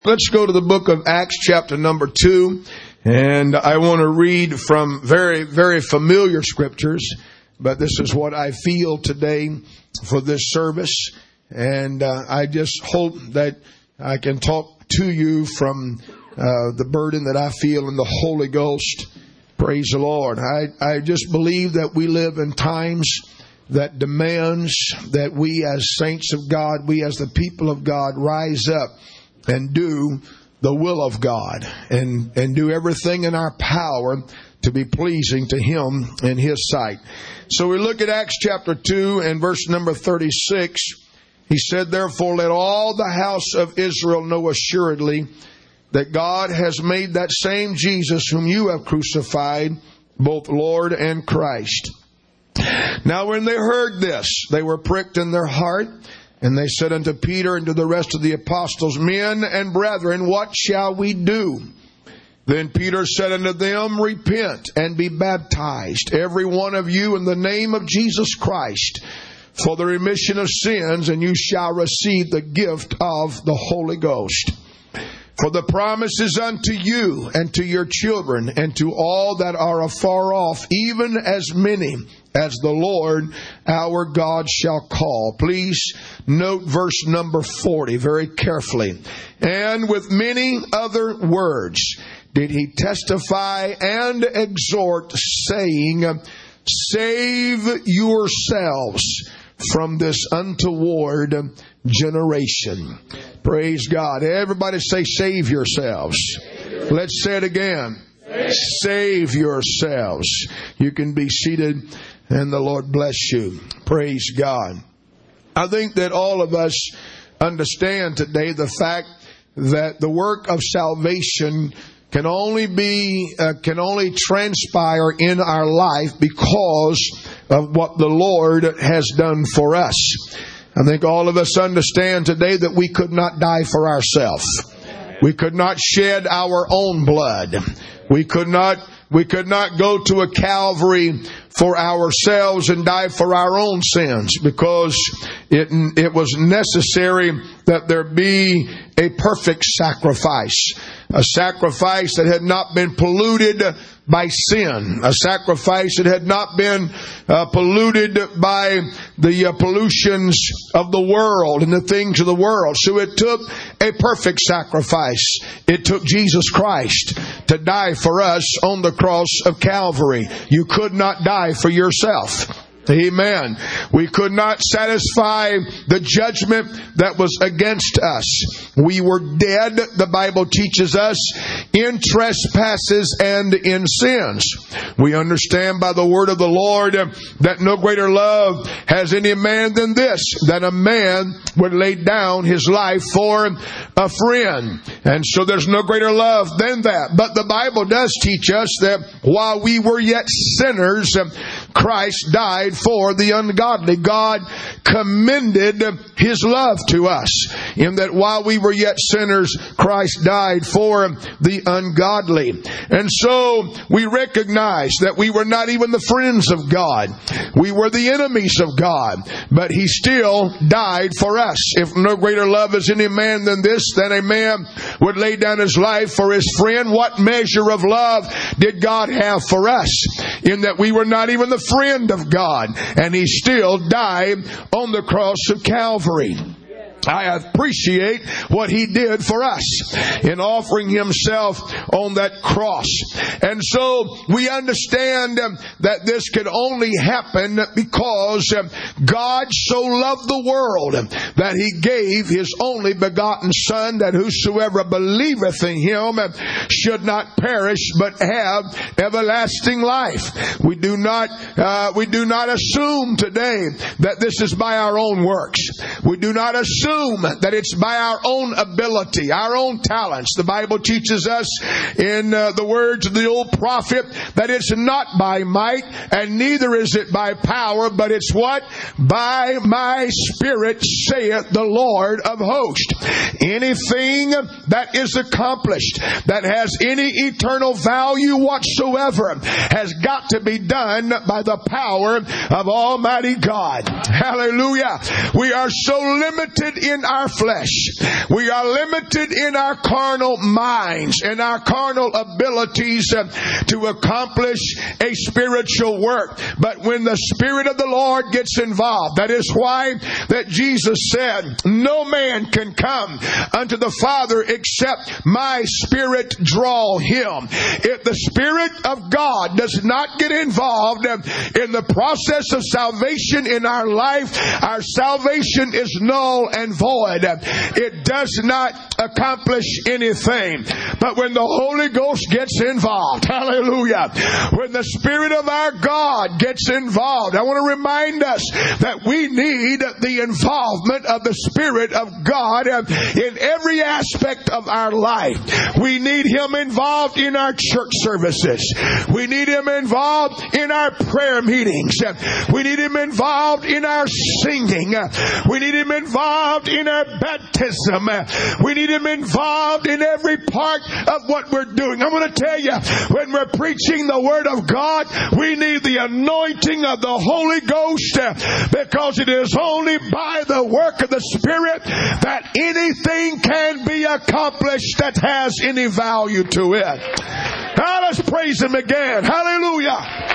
Let's go to the book of Acts chapter number 2. And I want to read from very, very familiar scriptures. But this is what I feel today for this service. And I just hope that I can talk to you from the burden that I feel in the Holy Ghost. Praise the Lord. I just believe that we live in times that demands that we as saints of God, we as the people of God, rise up and do the will of God and do everything in our power to be pleasing to Him in His sight. So we look at Acts chapter 2 and verse number 36. He said, "Therefore let all the house of Israel know assuredly that God has made that same Jesus whom you have crucified, both Lord and Christ." Now when they heard this, they were pricked in their heart, and they said unto Peter and to the rest of the apostles, "Men and brethren, what shall we do?" Then Peter said unto them, "Repent and be baptized, every one of you, in the name of Jesus Christ, for the remission of sins, and you shall receive the gift of the Holy Ghost. For the promise is unto you and to your children and to all that are afar off, even as many as the Lord our God shall call." Please note verse number 40 very carefully. "And with many other words did he testify and exhort, saying, Save yourselves from this untoward generation." Praise God. Everybody say, save yourselves. Let's say it again. Save yourselves. You can be seated, and the Lord bless you. Praise God. I think that all of us understand today the fact that the work of salvation can only transpire in our life because of what the Lord has done for us. I think all of us understand today that we could not die for ourselves. We could not shed our own blood. We could not go to a Calvary for ourselves and die for our own sins, because it was necessary that there be a perfect sacrifice. A sacrifice that had not been polluted by sin. A sacrifice that had not been polluted by the pollutions of the world and the things of the world. So it took a perfect sacrifice. It took Jesus Christ to die for us on the cross of Calvary. You could not die for yourself. Amen. We could not satisfy the judgment that was against us. We were dead, the Bible teaches us, in trespasses and in sins. We understand by the word of the Lord that no greater love has any man than this, that a man would lay down his life for a friend. And so there's no greater love than that. But the Bible does teach us that while we were yet sinners, Christ died for the ungodly. God commended His love to us in that while we were yet sinners, Christ died for the ungodly. And so we recognize that we were not even the friends of God. We were the enemies of God. But He still died for us. If no greater love is any man than this, then a man would lay down his life for his friend. What measure of love did God have for us? In that we were not even the friend of God, and He still died on the cross of Calvary. I appreciate what He did for us in offering Himself on that cross. And so we understand that this could only happen because God so loved the world that He gave His only begotten Son, that whosoever believeth in Him should not perish but have everlasting life. We do not assume today that this is by our own works. We do not assume that it's by our own ability, our own talents. The Bible teaches us in the words of the old prophet that it's not by might and neither is it by power, but it's what? By my Spirit, saith the Lord of hosts. Anything that is accomplished, that has any eternal value whatsoever, has got to be done by the power of Almighty God. Hallelujah. We are so limited limited in our flesh. We are limited in our carnal minds and our carnal abilities to accomplish a spiritual work. But when the Spirit of the Lord gets involved, that is why that Jesus said, no man can come unto the Father except my Spirit draw him. If the Spirit of God does not get involved in the process of salvation in our life, our salvation is null and void. It does not accomplish anything. But when the Holy Ghost gets involved, hallelujah, when the Spirit of our God gets involved, I want to remind us that we need the involvement of the Spirit of God in every aspect of our life. We need Him involved in our church services. We need Him involved in our prayer meetings. We need Him involved in our singing. We need Him involved in our baptism. We need Him involved in every part of what we're doing. I'm going to tell you, when we're preaching the Word of God, we need the anointing of the Holy Ghost, because it is only by the work of the Spirit that anything can be accomplished that has any value to it. Now let's praise Him again. Hallelujah.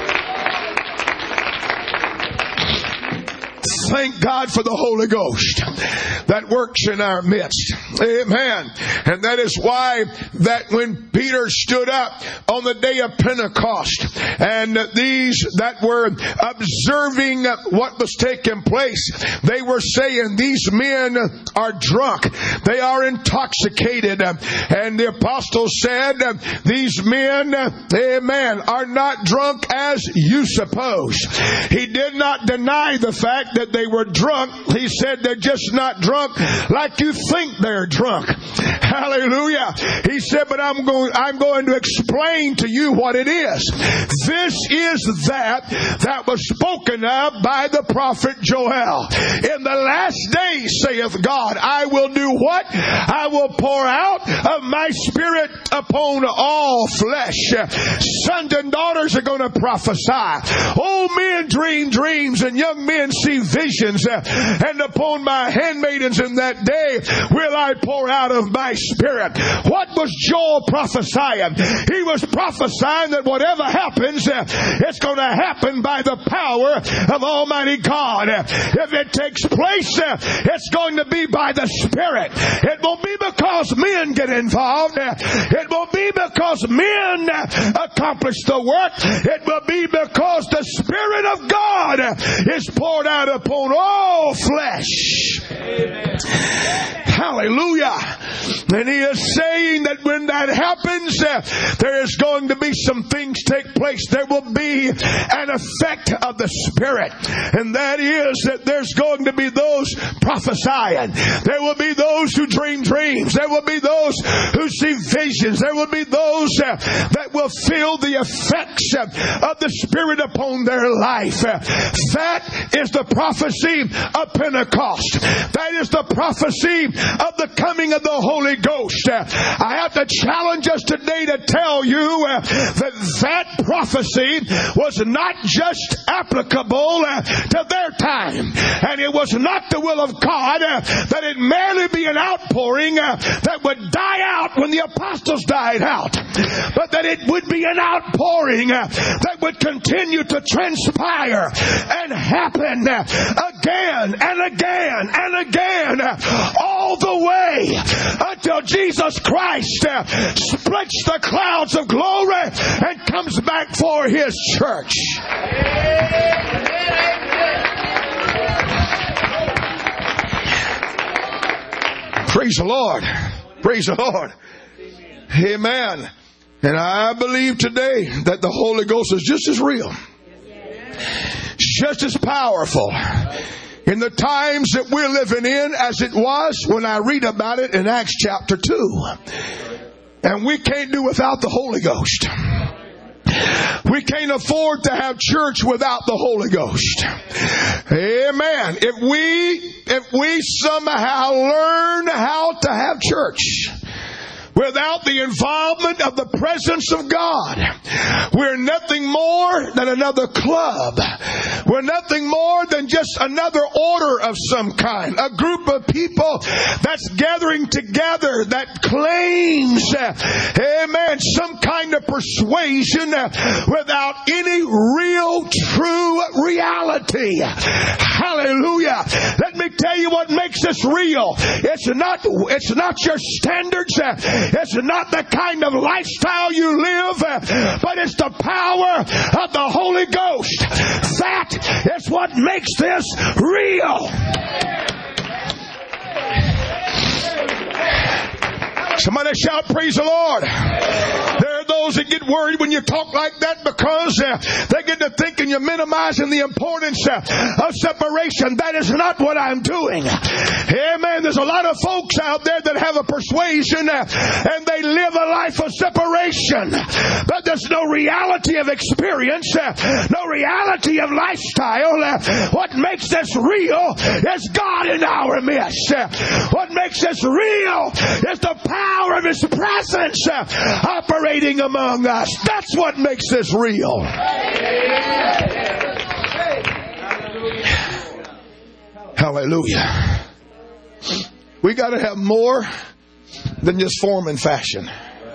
Thank God for the Holy Ghost that works in our midst. Amen. And that is why that when Peter stood up on the day of Pentecost, and these that were observing what was taking place, they were saying, these men are drunk. They are intoxicated. And the apostles said, these men, amen, are not drunk as you suppose. He did not deny the fact that they were drunk. He said they're just not drunk like you think they're drunk. Hallelujah. He said, but I'm going to explain to you what it is. This is that was spoken of by the prophet Joel. In the last days, saith God, I will do what? I will pour out of my Spirit upon all flesh. Sons and daughters are going to prophesy. Old men dream dreams, and young men see visions. And upon my handmaidens in that day will I pour out of my Spirit. What was Joel prophesying? He was prophesying that whatever happens, it's going to happen by the power of Almighty God. If it takes place, it's going to be by the Spirit. It won't be because men get involved. It won't be because men accomplish the work. It will be because the Spirit of God is poured out upon all flesh. Amen. Hallelujah. And he is saying that when that happens, there is going to be some things take place. There will be an effect of the Spirit. And that is that there's going to be those prophesying. There will be those who dream dreams. There will be those who see visions. There will be those that will feel the effects of the Spirit upon their life. That is the prophecy of Pentecost. That is the prophecy of the coming of the Holy Ghost. I have to challenge us today to tell you that prophecy was not just applicable to their time, and it was not the will of God that it merely be an outpouring that would die out when the apostles died out, but that it would be an outpouring that would continue to transpire and happen again and again and again, all the way until Jesus Christ splits the clouds of glory and comes back for His church. Praise the Lord. Praise the Lord. Amen. And I believe today that the Holy Ghost is just as real, just as powerful in the times that we're living in as it was when I read about it in Acts chapter 2. And we can't do without the Holy Ghost. We can't afford to have church without the Holy Ghost. Amen. If we somehow learn how to have church without the involvement of the presence of God. We're nothing more than another club. We're nothing more than just another order of some kind. A group of people that's gathering together that claims, amen, some kind of persuasion without any real, true reality. Hallelujah. Let me tell you what makes us real. It's not your standards. It's not the kind of lifestyle you live, but it's the power of the Holy Ghost. That is what makes this real. Somebody shout, praise the Lord. There are those that get worried when you talk like that because they get to thinking you're minimizing the importance of separation. That is not what I'm doing. Amen. There's a lot of folks out there that have a persuasion and they live a life of separation. But there's no reality of experience, no reality of lifestyle. What makes this real is God in our midst. What makes this real is the power of His presence operating among us. That's what makes this real. Hallelujah. We got to have more than just form and fashion.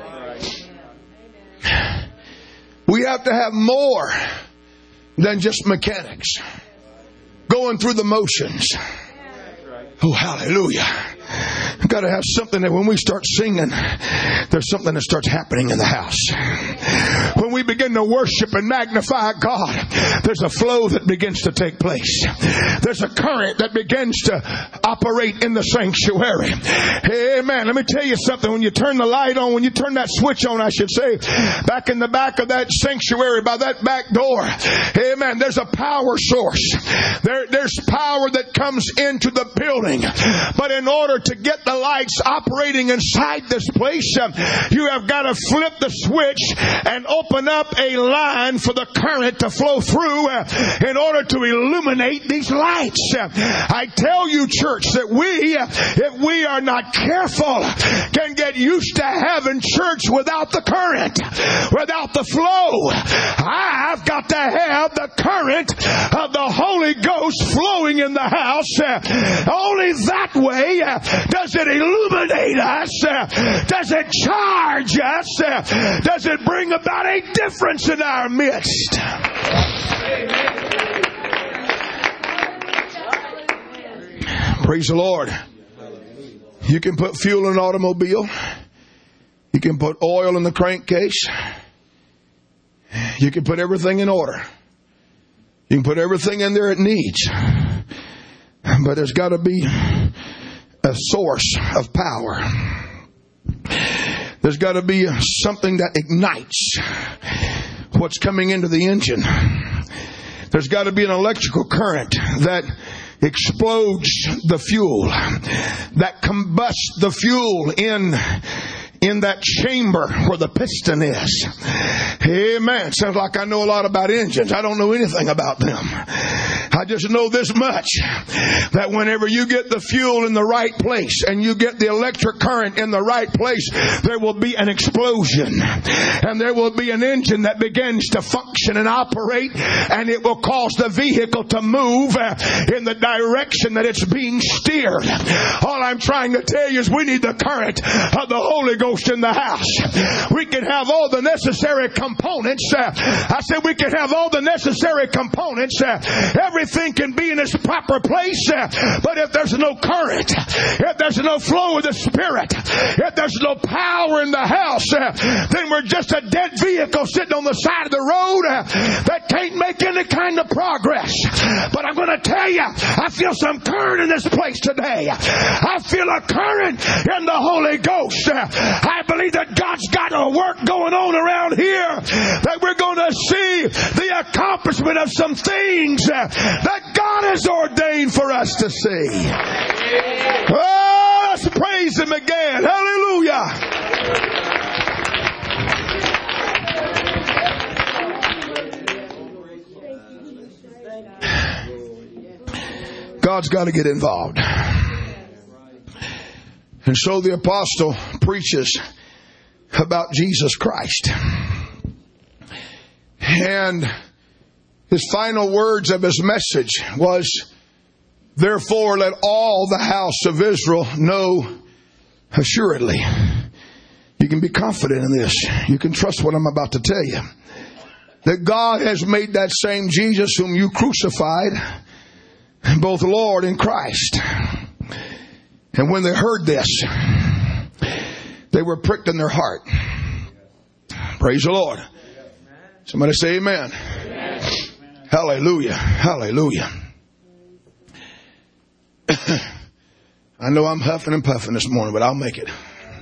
We have to have more than just mechanics, going through the motions. Oh, hallelujah. We've got to have something that when we start singing, there's something that starts happening in the house. When we begin to worship and magnify God, there's a flow that begins to take place. There's a current that begins to operate in the sanctuary. Amen. Let me tell you something. When you turn the light on, when you turn that switch on, I should say, back in the back of that sanctuary, by that back door, amen, there's a power source. There's power that comes into the building. But in order to get the lights operating inside this place, you have got to flip the switch and open up a line for the current to flow through in order to illuminate these lights. I tell you, church, that if we are not careful, can get used to having church without the current, without the flow. I've got to have the current of the Holy Ghost flowing in the house. Only that way does it illuminate us, does it charge us, does it bring about a difference in our midst. Praise the Lord. You can put fuel in an automobile. You can put oil in the crankcase. You can put everything in order. You can put everything in there it needs. But there's got to be a source of power. There's got to be something that ignites what's coming into the engine. There's got to be an electrical current that explodes the fuel, that combusts the fuel in that chamber where the piston is. Amen. Sounds like I know a lot about engines. I don't know anything about them. I just know this much, that whenever you get the fuel in the right place and you get the electric current in the right place, there will be an explosion. And there will be an engine that begins to function and operate, and it will cause the vehicle to move in the direction that it's being steered. All I'm trying to tell you is we need the current of the Holy Ghost in the house. We can have all the necessary components. I said we can have all the necessary components. Everything can be in its proper place. But if there's no current, if there's no flow of the Spirit, if there's no power in the house, then we're just a dead vehicle sitting on the side of the road that can't make any kind of progress. But I'm going to tell you, I feel some current in this place today. I feel a current in the Holy Ghost. I believe that God's got a work going on around here, that we're going to see the accomplishment of some things that God has ordained for us to see. Oh, let's praise Him again. Hallelujah. God's got to get involved. And so the apostle preaches about Jesus Christ. And his final words of his message was, therefore let all the house of Israel know assuredly. You can be confident in this. You can trust what I'm about to tell you. That God has made that same Jesus whom you crucified both Lord and Christ. And when they heard this, they were pricked in their heart. Praise the Lord. Somebody say amen. Amen. Hallelujah. Hallelujah. I know I'm huffing and puffing this morning, but I'll make it.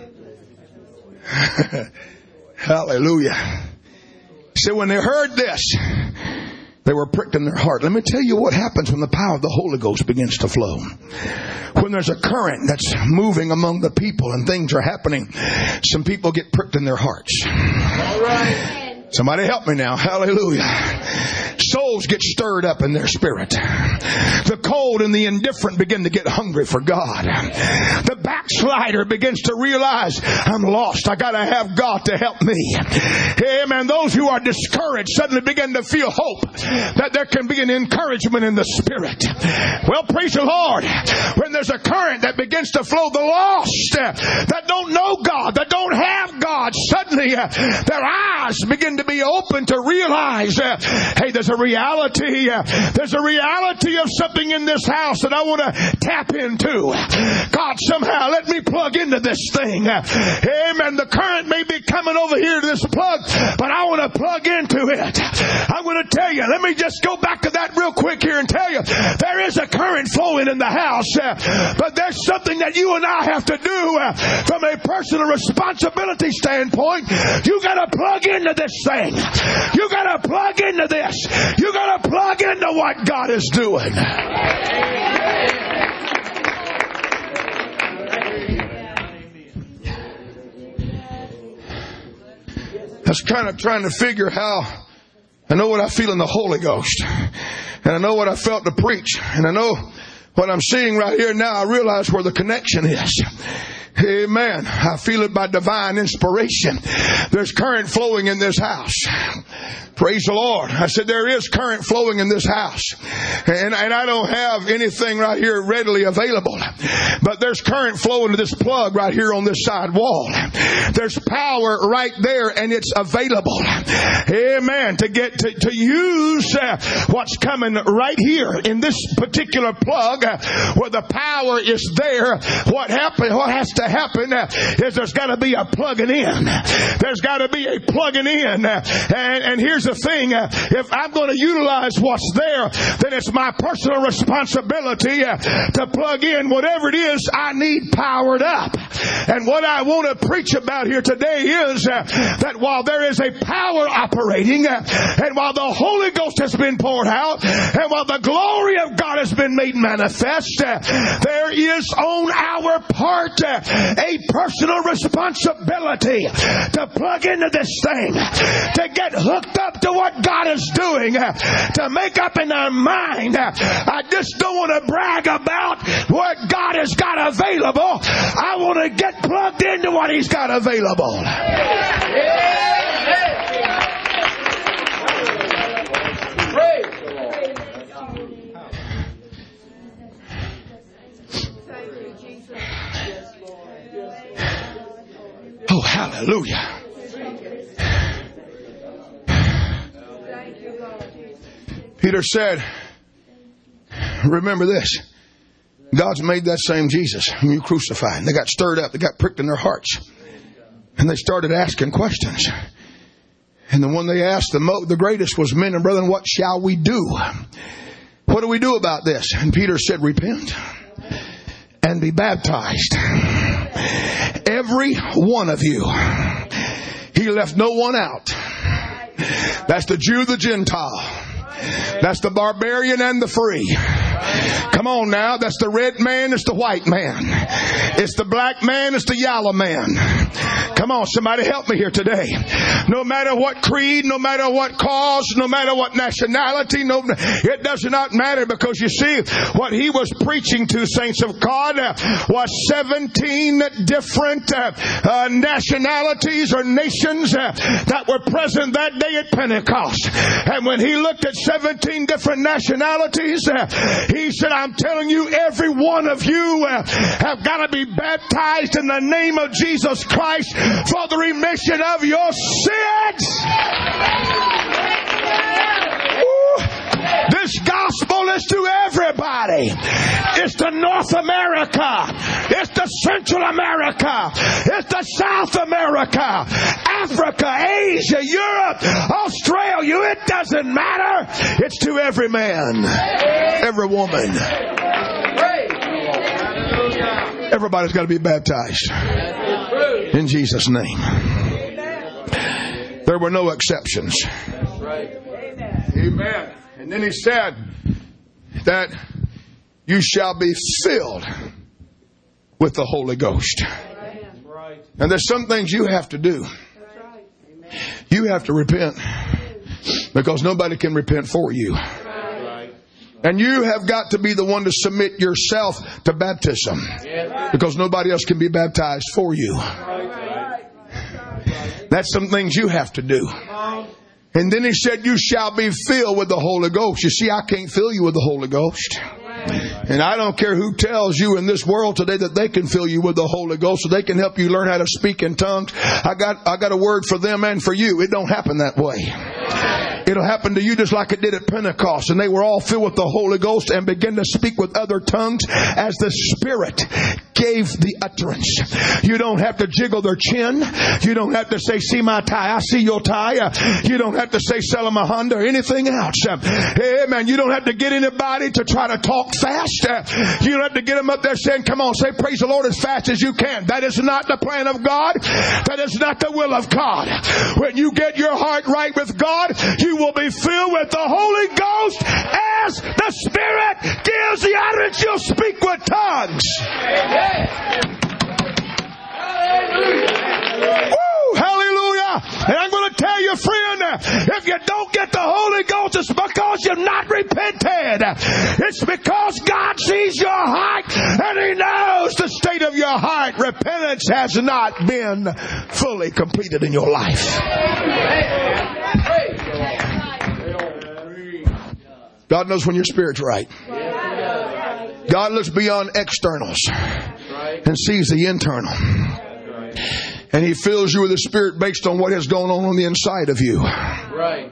Hallelujah. So when they heard this, they were pricked in their heart. Let me tell you what happens when the power of the Holy Ghost begins to flow. When there's a current that's moving among the people and things are happening, some people get pricked in their hearts. All right. Somebody help me now. Hallelujah. Souls get stirred up in their spirit. The cold and the indifferent begin to get hungry for God. The backslider begins to realize, I'm lost. I got to have God to help me. Amen. Those who are discouraged suddenly begin to feel hope that there can be an encouragement in the spirit. Well, praise the Lord. When there's a current that begins to flow, the lost that don't know God, that don't have God, suddenly their eyes begin to be open to realize, hey, there's a reality. There's a reality of something in this house that I want to tap into. God, somehow let me plug into this thing. Amen. The current may be coming over here to this plug, but I want to plug into it. I'm going to tell you, let me just go back to that real quick here and tell you, there is a current flowing in the house, but there's something that you and I have to do from a personal responsibility standpoint. You got to plug into this thing. You got to plug into this. You got to plug into what God is doing. I was kind of trying to figure how I know what I feel in the Holy Ghost, and I know what I felt to preach, and I know what I'm seeing right here now. I realize where the connection is. Amen. I feel it by divine inspiration. There's current flowing in this house. Praise the Lord. I said there is current flowing in this house. And I don't have anything right here readily available. But there's current flowing to this plug right here on this side wall. There's power right there and it's available. Amen. To use what's coming right here in this particular plug where the power is there. What has to happen is there's got to be a plugging in. There's got to be a plugging in. And here's the thing. If I'm going to utilize what's there, then it's my personal responsibility to plug in whatever it is I need powered up. And what I want to preach about here today is that while there is a power operating, and while the Holy Ghost has been poured out, and while the glory of God has been made manifest, there is on our part a personal responsibility to plug into this thing, to get hooked up to what God is doing, to make up in our mind. I just don't want to brag about what God has got available. I want to get plugged into what He's got available. Oh, hallelujah. Peter said, remember this. God's made that same Jesus whom you crucified. And they got stirred up. They got pricked in their hearts. And they started asking questions. And the one they asked the greatest was, men and brethren, what shall we do? What do we do about this? And Peter said, repent and be baptized. Every one of you. He left no one out. That's the Jew, the Gentile. That's the barbarian and the free. Come on now. That's the red man. It's the white man. It's the black man, it's the yellow man. Come on, somebody help me here today. No matter what creed, no matter what cause, no matter what nationality, it does not matter, because you see, what he was preaching to, saints of God, was 17 different nationalities or nations that were present that day at Pentecost. And when he looked at 17 different nationalities, he said, I'm telling you, every one of you have got to be baptized in the name of Jesus Christ for the remission of your sins. This gospel is to everybody. It's to North America. It's to Central America. It's to South America, Africa, Asia, Europe, Australia. It doesn't matter. It's to every man, every woman. Everybody's got to be baptized in Jesus' name. There were no exceptions. Amen. And then he said that you shall be filled with the Holy Ghost. And there's some things you have to do. You have to repent, because nobody can repent for you. And you have got to be the one to submit yourself to baptism, because nobody else can be baptized for you. That's some things you have to do. And then he said, you shall be filled with the Holy Ghost. You see, I can't fill you with the Holy Ghost. And I don't care who tells you in this world today that they can fill you with the Holy Ghost, so they can help you learn how to speak in tongues. I got a word for them and for you. It don't happen that way. It'll happen to you just like it did at Pentecost. And they were all filled with the Holy Ghost and began to speak with other tongues as the Spirit gave the utterance. You don't have to jiggle their chin. You don't have to say, see my tie, I see your tie. You don't have to say, sell them a Honda or anything else. Amen. You don't have to get anybody to try to talk fast. You don't have to get them up there saying, come on, say praise the Lord as fast as you can. That is not the plan of God. That is not the will of God. When you get your heart right with God, you will be filled with the Holy Ghost as the Spirit gives the utterance. You'll speak with tongues. Woo, hallelujah. And I'm going to tell you, friend, if you don't get the Holy Ghost, it's because you've not repented. It's because God sees your heart and He knows the state of your heart. Repentance has not been fully completed in your life. God knows when your spirit's right. God looks beyond externals and sees the internal. And He fills you with the Spirit based on what has gone on the inside of you. Right.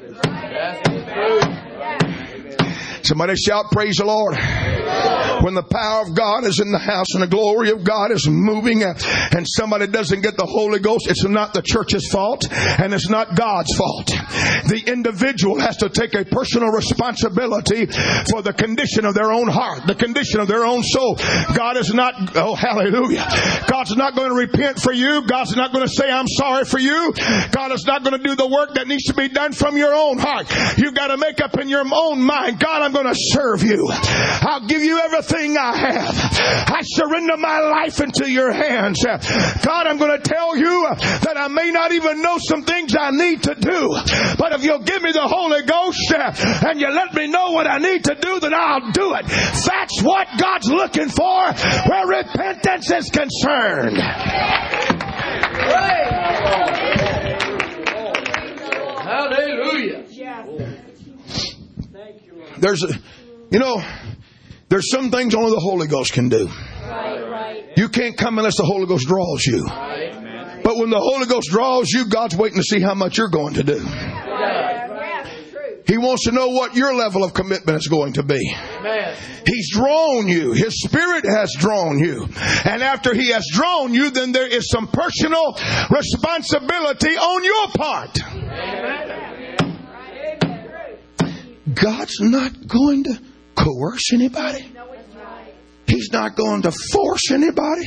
Somebody shout, praise the Lord. When the power of God is in the house and the glory of God is moving and somebody doesn't get the Holy Ghost, it's not the church's fault and it's not God's fault. The individual has to take a personal responsibility for the condition of their own heart, the condition of their own soul. God is not, oh hallelujah, God's not going to repent for you. God's not going to say I'm sorry for you. God is not going to do the work that needs to be done from your own heart. You've got to make up in your own mind, God, I'm going to serve you. I'll give you everything I have. I surrender my life into your hands. God, I'm going to tell you that I may not even know some things I need to do, but if you'll give me the Holy Ghost and you let me know what I need to do, then I'll do it. That's what God's looking for where repentance is concerned. Hallelujah. There's some things only the Holy Ghost can do. You can't come unless the Holy Ghost draws you. But when the Holy Ghost draws you, God's waiting to see how much you're going to do. He wants to know what your level of commitment is going to be. He's drawn you. His Spirit has drawn you. And after He has drawn you, then there is some personal responsibility on your part. God's not going to coerce anybody. He's not going to force anybody.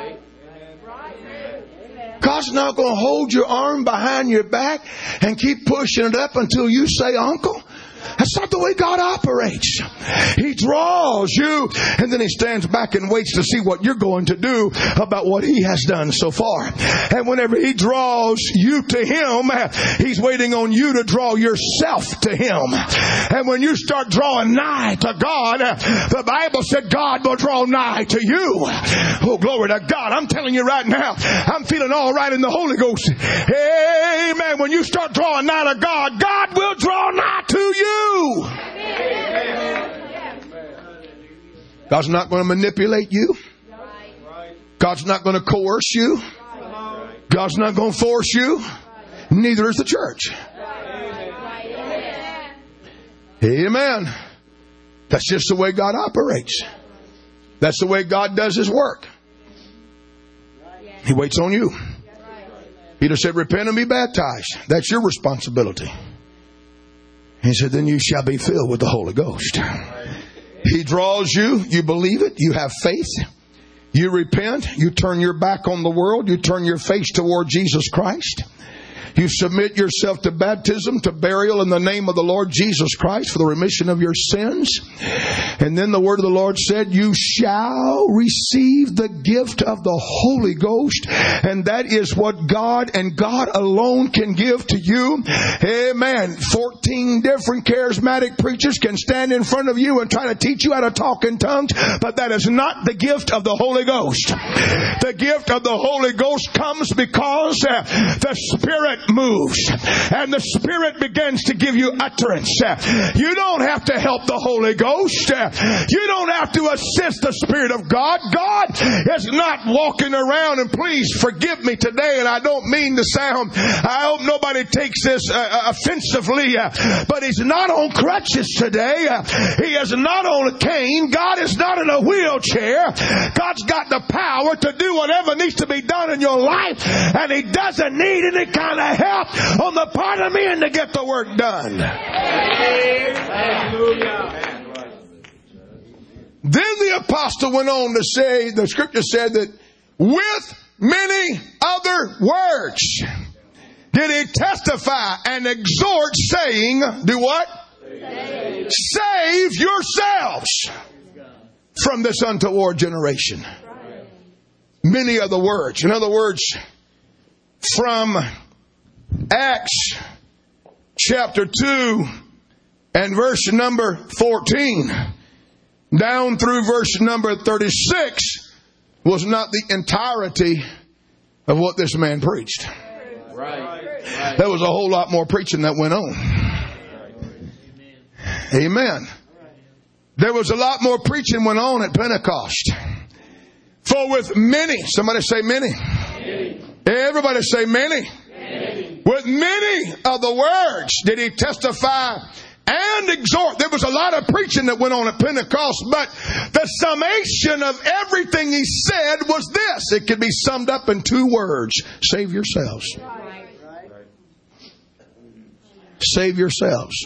God's not going to hold your arm behind your back and keep pushing it up until you say, Uncle. That's not the way God operates. He draws you, and then He stands back and waits to see what you're going to do about what He has done so far. And whenever He draws you to Him, He's waiting on you to draw yourself to Him. And when you start drawing nigh to God, the Bible said God will draw nigh to you. Oh, glory to God. I'm telling you right now, I'm feeling all right in the Holy Ghost. Amen. When you start drawing nigh to God, God will draw nigh to you. God's not going to manipulate you. God's not going to coerce you. God's not going to force you. Neither is the church. Amen. That's just the way God operates. That's the way God does His work. He waits on you. Peter said, repent and be baptized. That's your responsibility. He said, then you shall be filled with the Holy Ghost. He draws you. You believe it. You have faith. You repent. You turn your back on the world. You turn your face toward Jesus Christ. You submit yourself to baptism, to burial in the name of the Lord Jesus Christ for the remission of your sins. And then the word of the Lord said, you shall receive the gift of the Holy Ghost. And that is what God and God alone can give to you. Amen. 14 different charismatic preachers can stand in front of you and try to teach you how to talk in tongues, but that is not the gift of the Holy Ghost. The gift of the Holy Ghost comes because the Spirit moves and the Spirit begins to give you utterance. You don't have to help the Holy Ghost. You don't have to assist the Spirit of God. God is not walking around, and please forgive me today, and I don't mean to sound, I hope nobody takes this offensively, but He's not on crutches today. He is not on a cane. God is not in a wheelchair. God's got the power to do whatever needs to be done in your life, and He doesn't need any kind of help on the part of men to get the work done. Then the apostle went on to say, the scripture said that with many other words did he testify and exhort, saying, do what? Save yourselves from this untoward generation. Many other words. In other words, from Acts chapter 2 and verse number 14 down through verse number 36 was not the entirety of what this man preached. There was a whole lot more preaching that went on. Amen. There was a lot more preaching went on at Pentecost. For with many, somebody say many. Everybody say many. With many of the words did he testify and exhort. There was a lot of preaching that went on at Pentecost, but the summation of everything he said was this. It could be summed up in 2 words. Save yourselves. Save yourselves.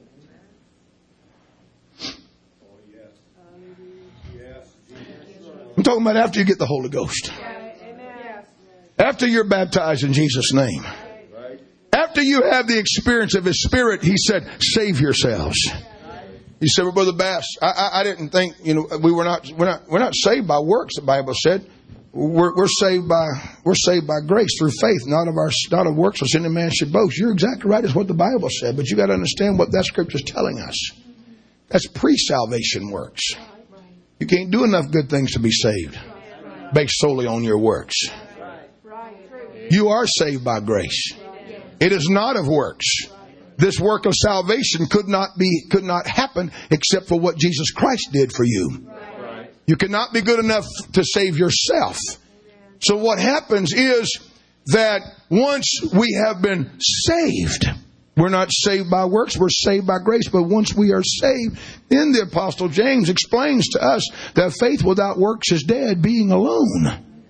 I'm talking about after you get the Holy Ghost. After you're baptized in Jesus' name. After you have the experience of His Spirit, He said, save yourselves. You said, well, Brother Bass, I didn't think, we're not saved by works, the Bible said. We're saved by grace through faith, not of works, lest any man should boast. You're exactly right, is what the Bible said, but you got to understand what that scripture is telling us. That's pre-salvation works. You can't do enough good things to be saved based solely on your works. You are saved by grace. It is not of works. This work of salvation could not happen except for what Jesus Christ did for you. You cannot be good enough to save yourself. So what happens is that once we have been saved, we're not saved by works, we're saved by grace. But once we are saved, then the Apostle James explains to us that faith without works is dead, being alone.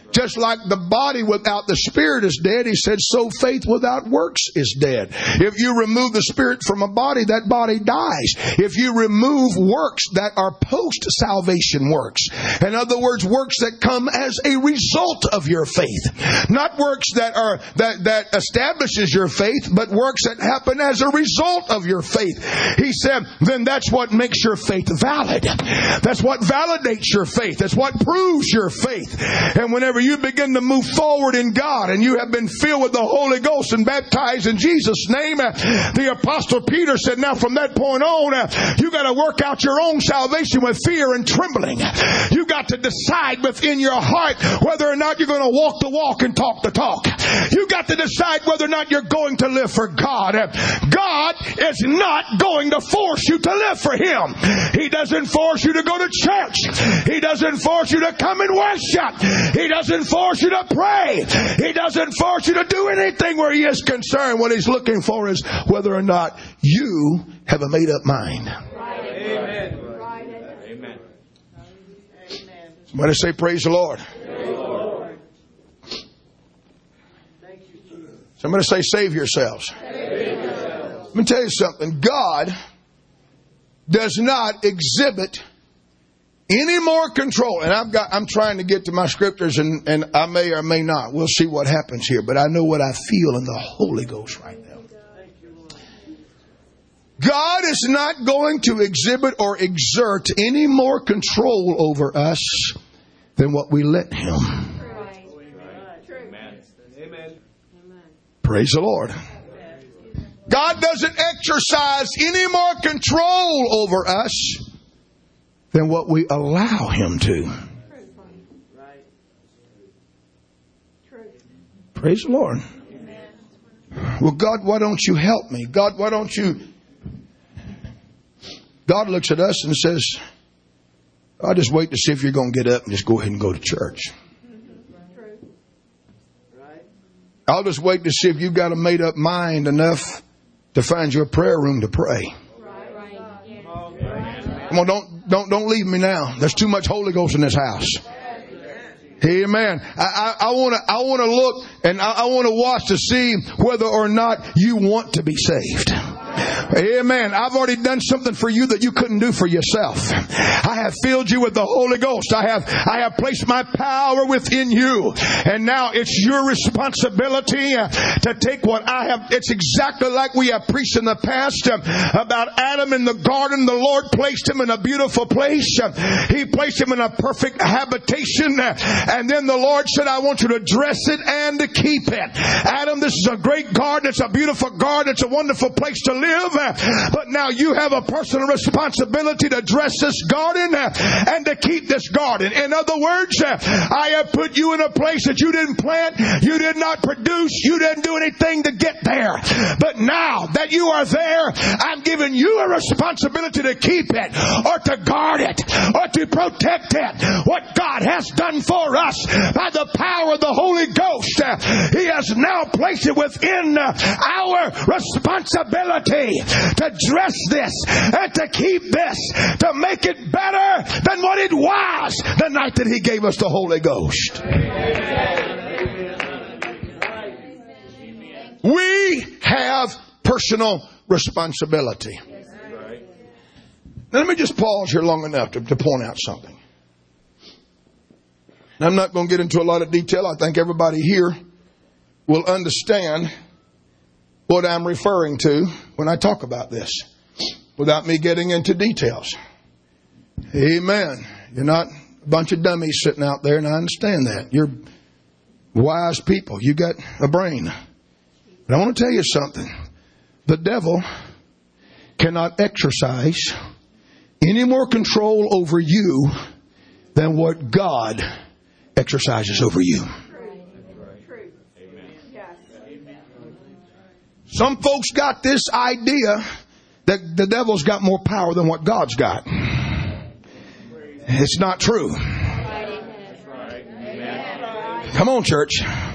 Just like the body without the spirit is dead, he said, so faith without works is dead. If you remove the spirit from a body, that body dies. If you remove works that are post-salvation works, in other words, works that come as a result of your faith, not works that establishes your faith, but works that happen as a result of your faith, he said, then that's what makes your faith valid. That's what validates your faith. That's what proves your faith. And whenever you begin to move forward in God and you have been filled with the Holy Ghost and baptized in Jesus' name, the Apostle Peter said, now from that point on, you got to work out your own salvation with fear and trembling. You got to decide within your heart whether or not you're going to walk the walk and talk the talk. You got to decide whether or not you're going to live for God. God is not going to force you to live for Him. He doesn't force you to go to church. He doesn't force you to come and worship. He doesn't force you to pray. He doesn't force you to do anything where He is concerned. What He's looking for is whether or not you have a made up mind. Amen. Amen. Somebody say, praise the Lord. Somebody say, save yourselves. Let me tell you something. God does not exhibit any more control. And I'm trying to get to my scriptures, and I may or may not. We'll see what happens here. But I know what I feel in the Holy Ghost right now. God is not going to exhibit or exert any more control over us than what we let Him. Praise the Lord. God doesn't exercise any more control over us than what we allow Him to. Praise the Lord. Well, God, why don't you help me? God, why don't you... God looks at us and says, I'll just wait to see if you're going to get up and just go ahead and go to church. I'll just wait to see if you've got a made up mind enough to find you a prayer room to pray. Come on, don't leave me now. There's too much Holy Ghost in this house. Amen. I want to look and I want to watch to see whether or not you want to be saved. Amen. I've already done something for you that you couldn't do for yourself. I have filled you with the Holy Ghost. I have placed my power within you. And now it's your responsibility to take what I have. It's exactly like we have preached in the past about Adam in the garden. The Lord placed him in a beautiful place. He placed him in a perfect habitation. And then the Lord said, I want you to dress it and to keep it. Adam, this is a great garden. It's a beautiful garden. It's a wonderful place to live. But now you have a personal responsibility to dress this garden and to keep this garden. In other words, I have put you in a place that you didn't plant, you did not produce, you didn't do anything to get there. But now that you are there, I'm giving you a responsibility to keep it or to guard it or to protect it. What God has done for us by the power of the Holy Ghost, He has now placed it within our responsibility to dress this and to keep this, to make it better than what it was the night that He gave us the Holy Ghost. We have personal responsibility. Now, let me just pause here long enough to point out something. And I'm not going to get into a lot of detail. I think everybody here will understand what I'm referring to when I talk about this, without me getting into details. Amen. You're not a bunch of dummies sitting out there, and I understand that. You're wise people. You got a brain. But I want to tell you something. The devil cannot exercise any more control over you than what God exercises over you. Some folks got this idea that the devil's got more power than what God's got. It's not true. Come on, church.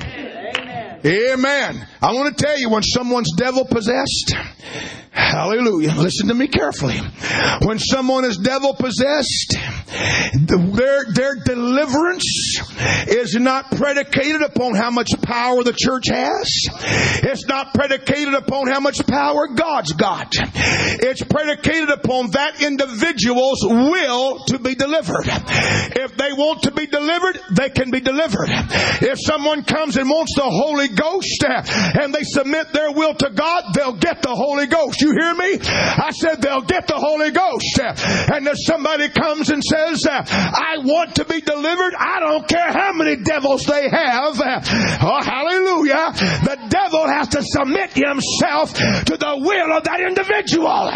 Amen. I want to tell you, when someone's devil possessed, hallelujah, listen to me carefully. When someone is devil possessed, Their deliverance is not predicated upon how much power the church has. It's not predicated upon how much power God's got. It's predicated upon that individual's will to be delivered. If they want to be delivered, they can be delivered. If someone comes and wants the Holy Ghost and they submit their will to God, they'll get the Holy Ghost. You hear me? I said they'll get the Holy Ghost. And if somebody comes and says, I want to be delivered, I don't care how many devils they have. Oh, hallelujah. The devil has to submit himself to the will of that individual.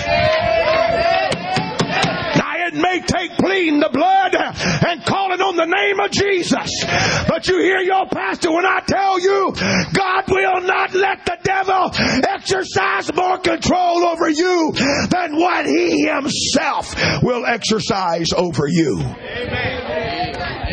Now, it may take pleading the blood and calling on the name of Jesus. But you hear your pastor when I tell you, God will not let the devil exercise more control over you than what he himself will exercise over you. Amen.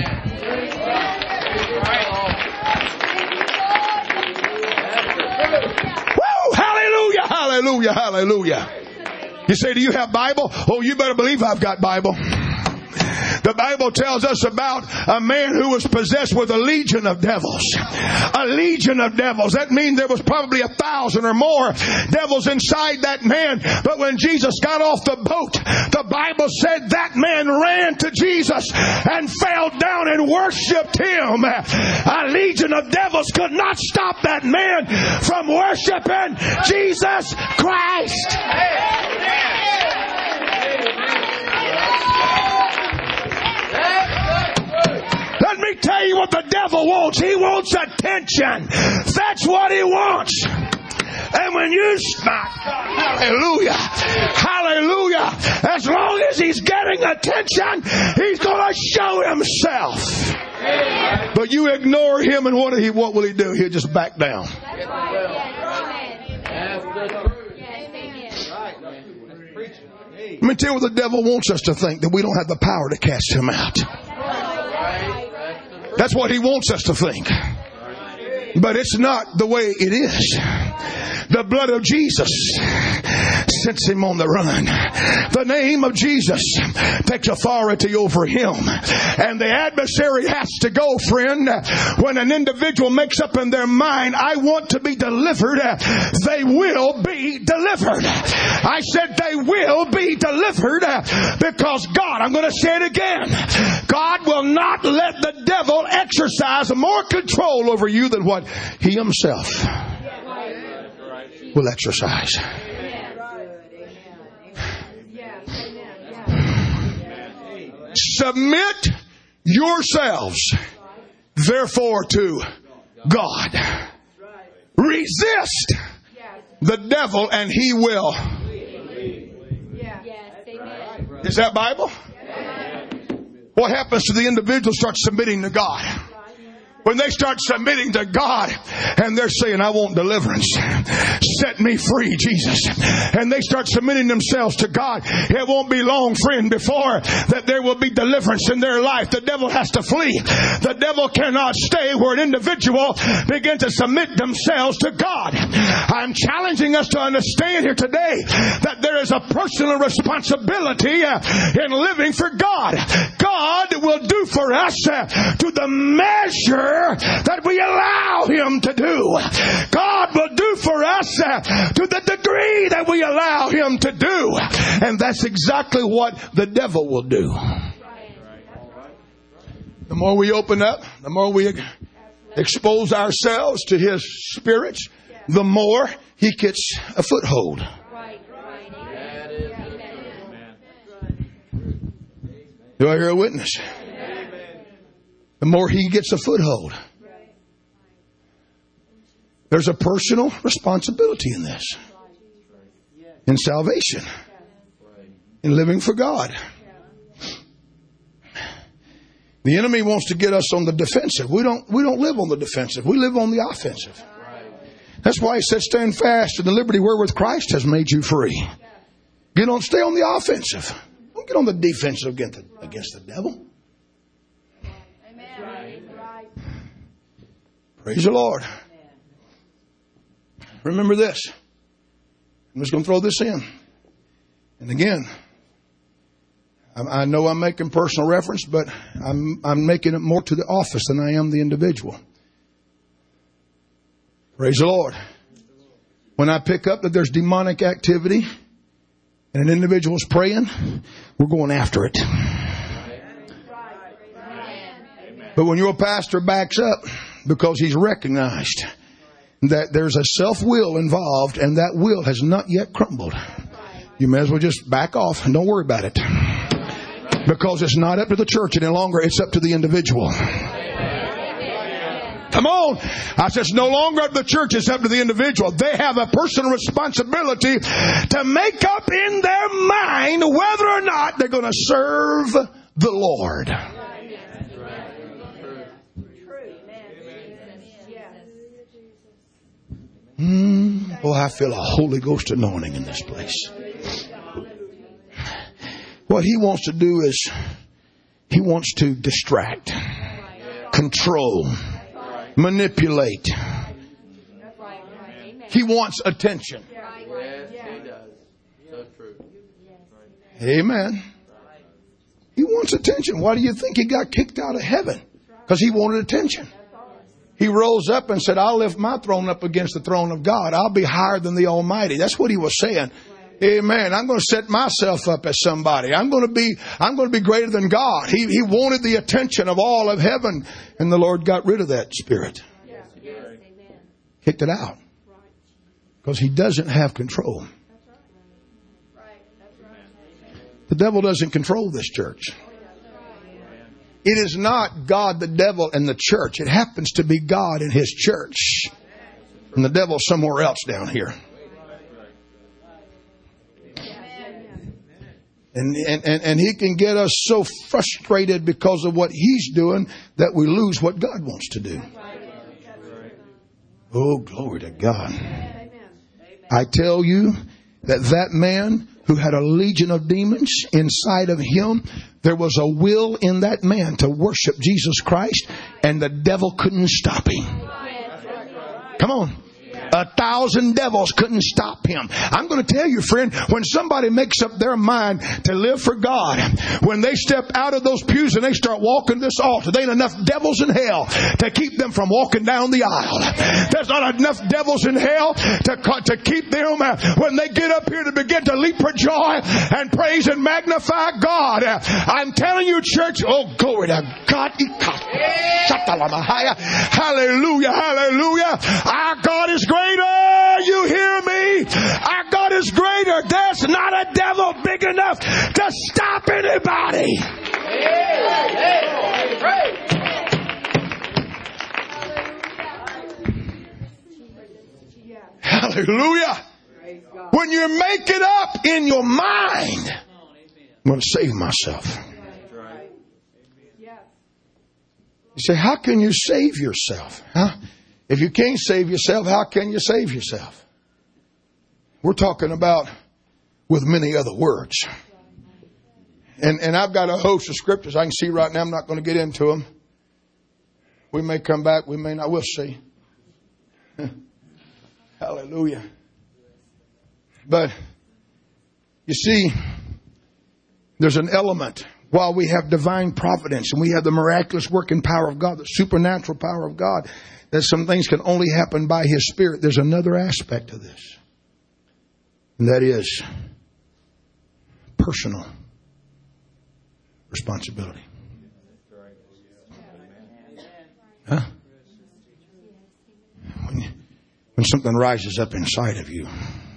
Woo! Hallelujah! Hallelujah! Hallelujah! You say, do you have Bible? Oh, you better believe I've got Bible. The Bible tells us about a man who was possessed with a legion of devils. A legion of devils. That means there was probably 1,000 or more devils inside that man. But when Jesus got off the boat, the Bible said that man ran to Jesus and fell down and worshipped him. A legion of devils could not stop that man from worshiping Jesus Christ. Let me tell you what the devil wants. He wants attention. That's what he wants. And when you smile, hallelujah, hallelujah, as long as he's getting attention, he's going to show himself. But you ignore him, and what will he do? He'll just back down. Let me tell you what the devil wants us to think, that we don't have the power to cast him out. That's what he wants us to think. But it's not the way it is. The blood of Jesus sets him on the run. The name of Jesus takes authority over him. And the adversary has to go, friend. When an individual makes up in their mind, I want to be delivered, they will be delivered. I said they will be delivered because God, I'm going to say it again, God will not let the devil exercise more control over you than what he himself will exercise. Submit yourselves, therefore, to God. Resist the devil, and he will. Is that Bible? What happens to the individual who starts submitting to God? When they start submitting to God and they're saying, I want deliverance. Set me free, Jesus. And they start submitting themselves to God. It won't be long, friend, before that there will be deliverance in their life. The devil has to flee. The devil cannot stay where an individual begins to submit themselves to God. I'm challenging us to understand here today that there is a personal responsibility in living for God. God will do for us to the measure that we allow him to do. God will do for us to the degree that we allow him to do. And that's exactly what the devil will do. The more we open up, the more we expose ourselves to his spirits, the more he gets a foothold. Do I hear a witness? The more he gets a foothold. There's a personal responsibility in this. In salvation. In living for God. The enemy wants to get us on the defensive. We don't live on the defensive. We live on the offensive. That's why he said, stand fast in the liberty wherewith Christ has made you free. Stay on the offensive. Don't get on the defensive against the devil. Praise the Lord. Remember this. I'm just going to throw this in. And again, I know I'm making personal reference, but I'm making it more to the office than I am the individual. Praise the Lord. When I pick up that there's demonic activity and an individual's praying, we're going after it. But when your pastor backs up because he's recognized that there's a self-will involved and that will has not yet crumbled, you may as well just back off and don't worry about it. Because it's not up to the church any longer, it's up to the individual. Come on. I said it's no longer up to the church, it's up to the individual. They have a personal responsibility to make up in their mind whether or not they're going to serve the Lord. Oh, I feel a Holy Ghost anointing in this place. What he wants to do is he wants to distract, control, manipulate. He wants attention. Amen. He wants attention. Why do you think he got kicked out of heaven? Because he wanted attention. He rose up and said, I'll lift my throne up against the throne of God. I'll be higher than the Almighty. That's what he was saying. Amen. I'm going to set myself up as somebody. I'm going to be greater than God. He wanted the attention of all of heaven, and the Lord got rid of that spirit. Kicked it out. Because he doesn't have control. The devil doesn't control this church. It is not God, the devil, and the church. It happens to be God and his church. And the devil's somewhere else down here. And he can get us so frustrated because of what he's doing that we lose what God wants to do. Oh, glory to God. I tell you that man who had a legion of demons inside of him, there was a will in that man to worship Jesus Christ, and the devil couldn't stop him. Come on. 1,000 devils couldn't stop him. I'm going to tell you, friend, when somebody makes up their mind to live for God, when they step out of those pews and they start walking this altar, there ain't enough devils in hell to keep them from walking down the aisle. There's not enough devils in hell to keep them when they get up here to begin to leap for joy and praise and magnify God. I'm telling you, church, oh, glory to God. Hallelujah, hallelujah. Our God is great. You hear me? Our God is greater. There's not a devil big enough to stop anybody. Hallelujah. When you make it up in your mind, I'm going to save myself. You say, how can you save yourself? Huh? If you can't save yourself, how can you save yourself? We're talking about with many other words. And I've got a host of scriptures I can see right now. I'm not going to get into them. We may come back. We may not. We'll see. Hallelujah. But you see, there's an element. While we have divine providence and we have the miraculous working power of God, the supernatural power of God, that some things can only happen by His Spirit, there's another aspect of this. And that is personal responsibility. Huh? When something rises up inside of you.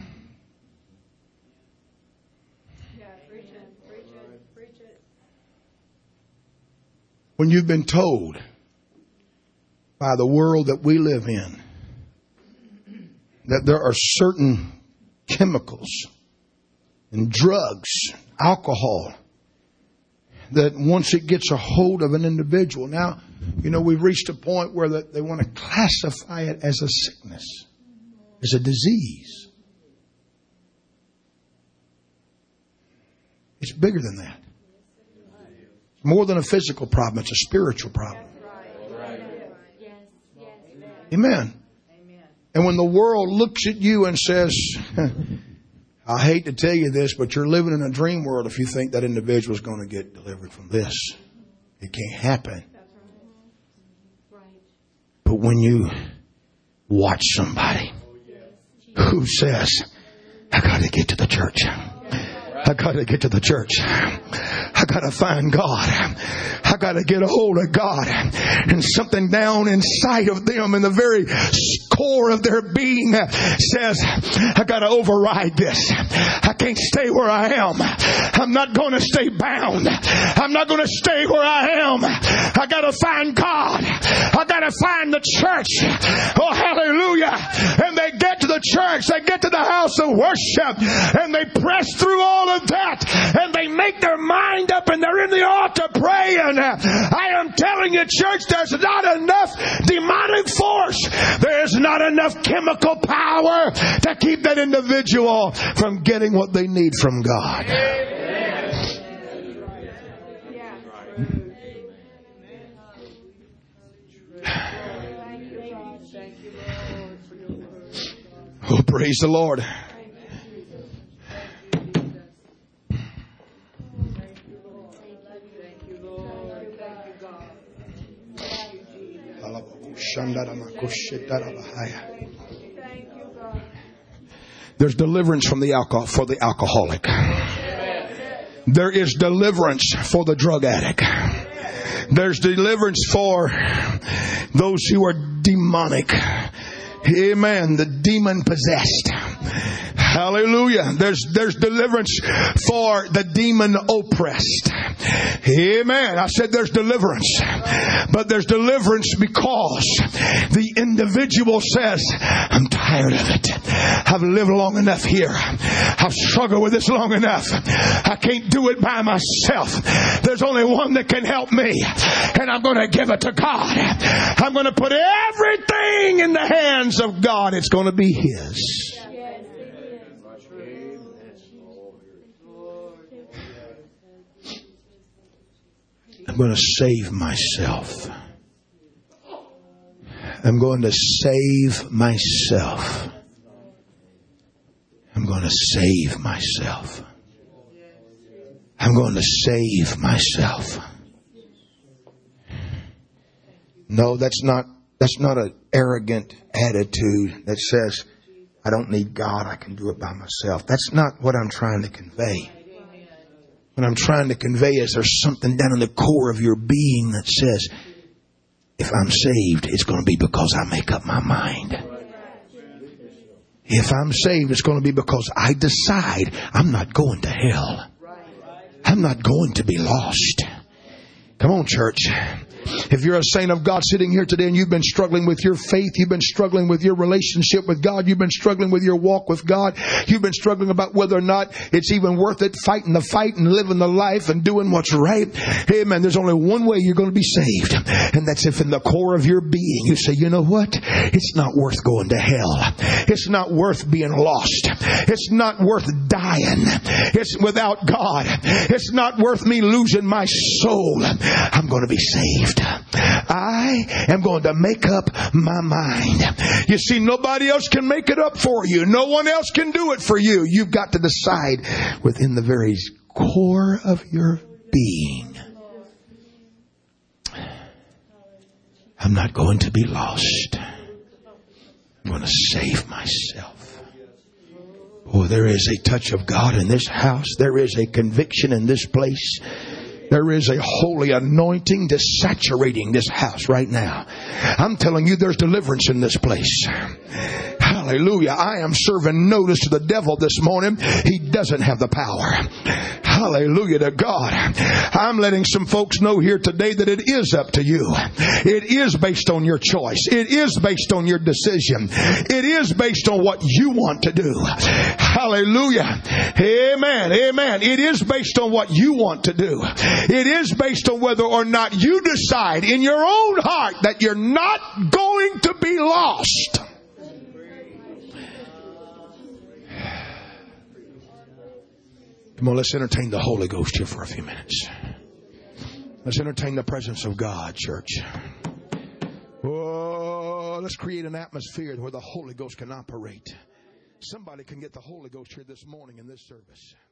When you've been told by the world that we live in that there are certain chemicals and drugs, alcohol, that once it gets a hold of an individual, now, we've reached a point where they want to classify it as a sickness, as a disease. It's bigger than that. More than a physical problem, it's a spiritual problem. Amen. And when the world looks at you and says, I hate to tell you this, but you're living in a dream world if you think that individual is going to get delivered from this. It can't happen. But when you watch somebody who says, I got to get to the church. I got to get to the church. I got to find God. I got to get a hold of God. And something down inside of them, in the very core of their being, says, I got to override this. I can't stay where I am. I'm not going to stay bound. I'm not going to stay where I am. I got to find God. I got to find the church. Oh, hallelujah. And they get to the church. They get to the house of worship. And they press through all of that. And they make their mind up. And they're in the altar praying. I am telling you, church, there's not enough demonic force. There's not enough chemical power to keep that individual from getting what they need from God. Oh, praise the Lord. There's deliverance from the alcohol for the alcoholic. There is deliverance for the drug addict. There's deliverance for those who are demonic. Amen. The demon possessed. Hallelujah. There's deliverance for the demon oppressed. Amen. I said there's deliverance. But there's deliverance because the individual says, I'm tired of it. I've lived long enough here. I've struggled with this long enough. I can't do it by myself. There's only one that can help me. And I'm going to give it to God. I'm going to put everything in the hands of God. It's going to be His. I'm going to save myself. I'm going to save myself. I'm going to save myself. I'm going to save myself. No, that's not an arrogant attitude that says, I don't need God, I can do it by myself. That's not what I'm trying to convey. What I'm trying to convey is there's something down in the core of your being that says, if I'm saved, it's going to be because I make up my mind. If I'm saved, it's going to be because I decide I'm not going to hell. I'm not going to be lost. Come on, church. If you're a saint of God sitting here today and you've been struggling with your faith, you've been struggling with your relationship with God, you've been struggling with your walk with God, you've been struggling about whether or not it's even worth it, fighting the fight and living the life and doing what's right. Amen. There's only one way you're going to be saved. And that's if in the core of your being you say, you know what? It's not worth going to hell. It's not worth being lost. It's not worth dying. It's without God. It's not worth me losing my soul. I'm going to be saved. I am going to make up my mind. You see, nobody else can make it up for you. No one else can do it for you. You've got to decide within the very core of your being. I'm not going to be lost. I'm going to save myself. Oh, there is a touch of God in this house. There is a conviction in this place. There is a holy anointing that's saturating this house right now. I'm telling you, there's deliverance in this place. Hallelujah. I am serving notice to the devil this morning. He doesn't have the power. Hallelujah to God. I'm letting some folks know here today that it is up to you. It is based on your choice. It is based on your decision. It is based on what you want to do. Hallelujah. Amen. Amen. It is based on what you want to do. It is based on whether or not you decide in your own heart that you're not going to be lost. Come on, let's entertain the Holy Ghost here for a few minutes. Let's entertain the presence of God, church. Oh, let's create an atmosphere where the Holy Ghost can operate. Somebody can get the Holy Ghost here this morning in this service.